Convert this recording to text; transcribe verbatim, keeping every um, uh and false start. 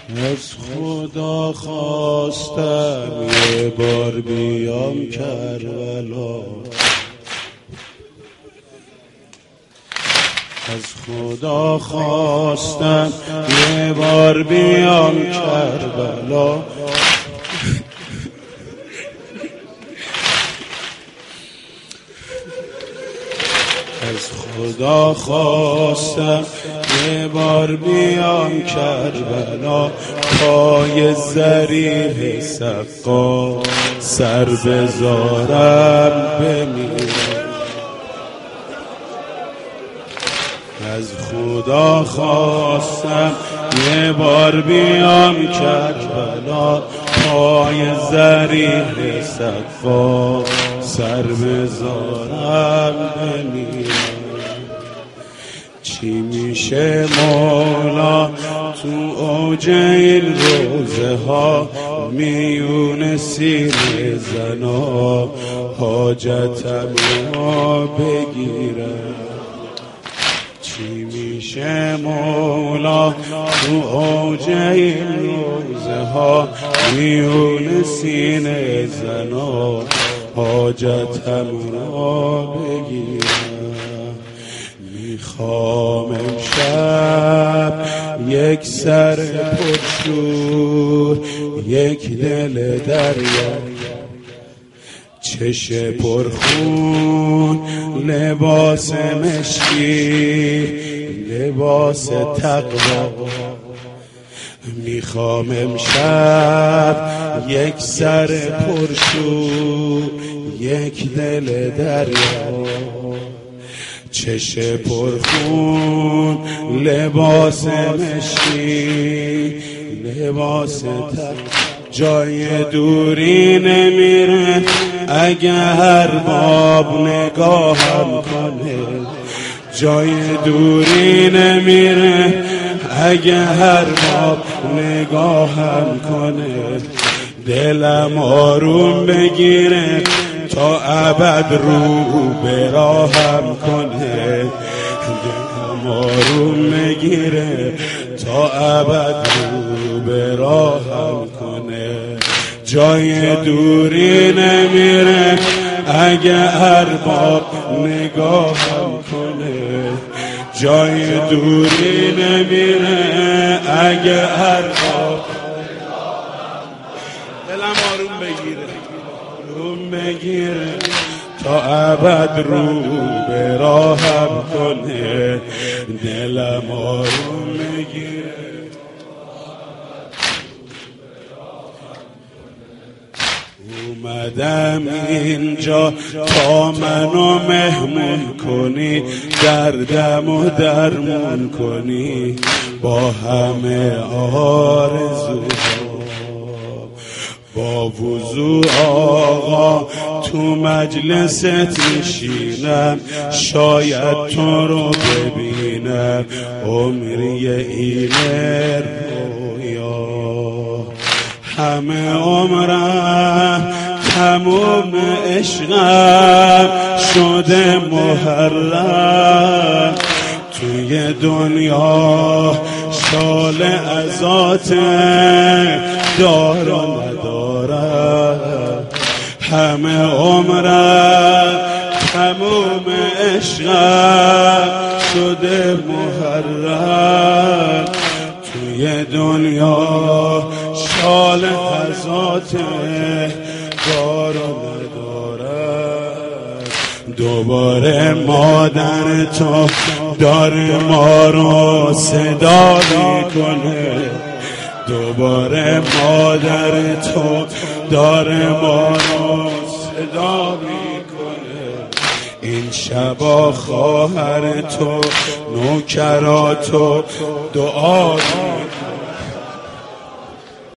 از خدا خواستم یه بار بیام کربلا، از خدا خواستم یه بار بیام کربلا، از خدا خواستم یه بار بیام کربلا، پای ضریح سقا سر بذارم بمیرم. از خدا خواستم یه بار بیام کربلا، پای ضریح سقا سر بذارم بمیرم. چی میشه مولا تو اوج این روزه ها، میون سینه زنا حاجتم رو بگیرم. چی میشه مولا تو اوج این روزه ها، میون سینه زنا حاجتم رو بگیرم. میخوام امشب یک سر پرشور، یک دل دریا، چش پرخون، لباس مشکی، لباس تقوا. میخوام امشب یک سر پرشور، یک دل دریا، چش پرخون، لباس مشکی، لباس تقوا. جای دوری نمیره اگه هر باب نگاهم کنه، جای دوری نمیره اگه هر باب نگاهم کنه. دلم آروم بگیره تا ابد رو به راهم کنه، دلم آروم بگیره تا ابد رو به راهم کنه. جای دوری نمیره اگه ارباب نگاهم کنه، جای دوری نمیره اگه ارباب. دلم آروم بگیره، آروم بگیره تا ابد رو به راهم کنه. دلم آروم بگیره. اومدم اینجا تا منو مهمون کنی، دردم و درمون کنی با همه آرزوها. با وضو آقا تو مجلست میشینم، شاید تو رو ببینم عمری این رویا. همه عمرم تموم عشقم شده محرم، توی دنیا شال ازات دار و ندارم. همه عمرم تموم عشقم شده محرم، توی دنیا شال ازات دار و ندارم. دوباره مادر تو داره ما رو صدا میکنه، دوباره مادر تو داره ما رو صدا میکنه. این شبا خواهر تو نوکراتو دعا میکنه.